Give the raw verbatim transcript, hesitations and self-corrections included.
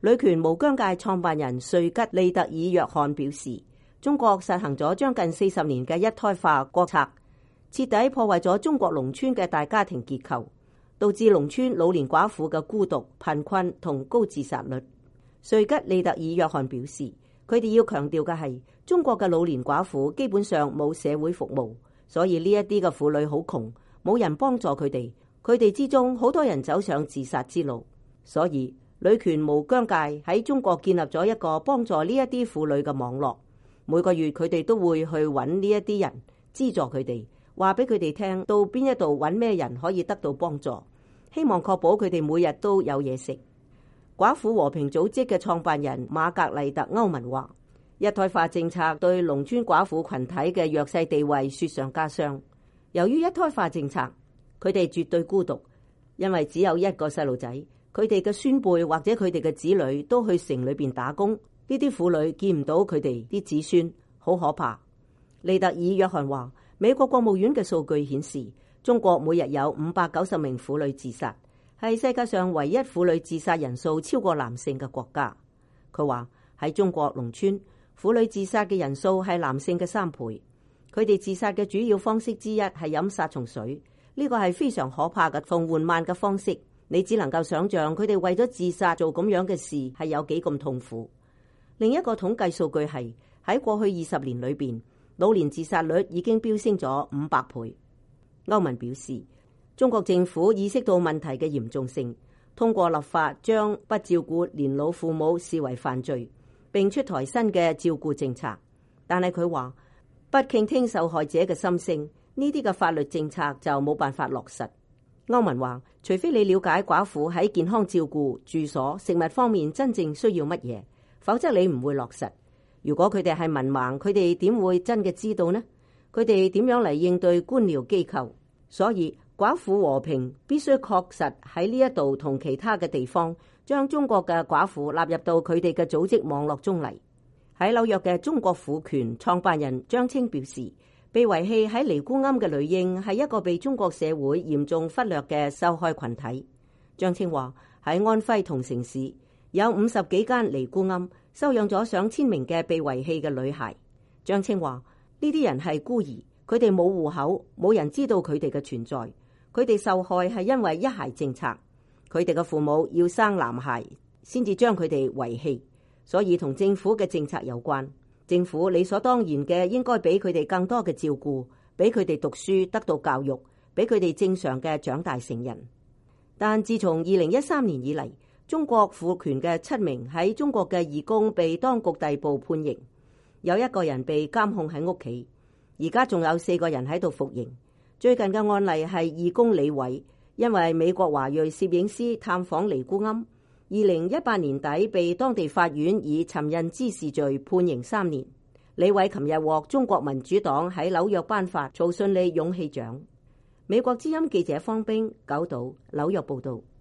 女權無疆界創辦人瑞吉利特爾約翰表示，中國實行咗將近四十年嘅一胎化國策，徹底破壞咗中國農村嘅大家庭結構，導致農村老年寡婦嘅孤獨、貧困同高自殺率。瑞吉利特爾約翰表示，佢哋要強調嘅係中國嘅老年寡婦基本上冇社會服務，所以呢一啲嘅婦女好窮，冇人幫助佢哋，佢哋之中好多人走上自殺之路。所以女權無疆界喺中國建立咗一個幫助呢一啲婦女嘅網絡，每個月佢哋都會去揾呢一啲人資助佢哋，話俾佢哋聽到邊一度揾咩人可以得到幫助，希望確保佢哋每日都有嘢食。寡婦和平組織嘅創辦人瑪格麗特歐文話，一胎化政策對農村寡婦群體嘅弱勢地位雪上加霜。由於一胎化政策，佢哋絕對孤獨，因為只有一個細路仔，佢哋嘅孫輩或者佢哋嘅子女都去城裏邊打工，呢啲婦女見唔到佢哋啲子孫，好可怕。利特爾約翰話，美國國務院嘅數據顯示，中國每日有五百九十名婦女自殺，係世界上唯一婦女自殺人數超過男性嘅國家。佢話喺中國農村，婦女自殺嘅人數係男性嘅三倍。佢哋自殺嘅主要方式之一係飲殺蟲水，呢個係非常可怕嘅同緩慢嘅方式。你只能夠想象佢哋為咗自殺做咁樣嘅事係有幾咁痛苦。另一個統計數據係喺過去二十年裏邊，老年自殺率已經飆升咗五百倍。歐文表示，中國政府意識到問題嘅嚴重性，通過立法將不照顧年老父母視為犯罪，並出台新嘅照顧政策。但係佢話，不傾聽受害者嘅心聲，呢啲嘅法律政策就冇辦法落實。歐文話，除非你了解寡婦喺健康照顧、住所、食物方面真正需要乜嘢，否則你唔會落實。如果佢哋係文盲，佢哋點會真嘅知道呢？佢哋點樣嚟應對官僚機構？所以寡婦和平必須確實喺呢一度同其他嘅地方，將中國嘅寡婦納入到佢哋嘅組織網絡中嚟。喺紐約嘅中國婦權創辦人張青表示，被遺棄喺尼姑庵嘅女嬰係一個被中國社會嚴重忽略嘅受害群體。張青話，喺安徽同城市有五十幾間尼姑庵，收養咗上千名嘅被遺棄嘅女孩。張青話，呢啲人係孤兒，佢哋冇戶口，冇人知道佢哋嘅存在。佢哋受害係因為一孩政策，佢哋嘅父母要生男孩先至將佢哋遺棄，所以同政府嘅政策有關。政府理所當然嘅應該俾佢哋更多嘅照顧，俾佢哋讀書得到教育，俾佢哋正常嘅長大成人。但自從二零一三年以嚟，中國婦權嘅七名喺中國嘅義工被當局逮捕判刑，有一個人被監控喺屋企，而家仲有四個人喺度服刑。最近嘅案例係義工李偉，因為美國華裔攝影師探訪尼姑庵，二零一八年底被當地法院以尋釁滋事罪判刑三年。李偉琴日獲中國民主黨喺紐約頒發曹順利勇氣獎。美國之音記者方冰九島紐約報道。